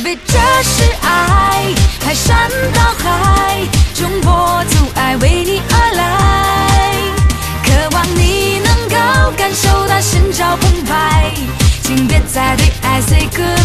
非这是爱，排山倒海，冲破阻碍，为你而来。渴望你能够感受到心潮澎湃，请别再对爱 say goodbye。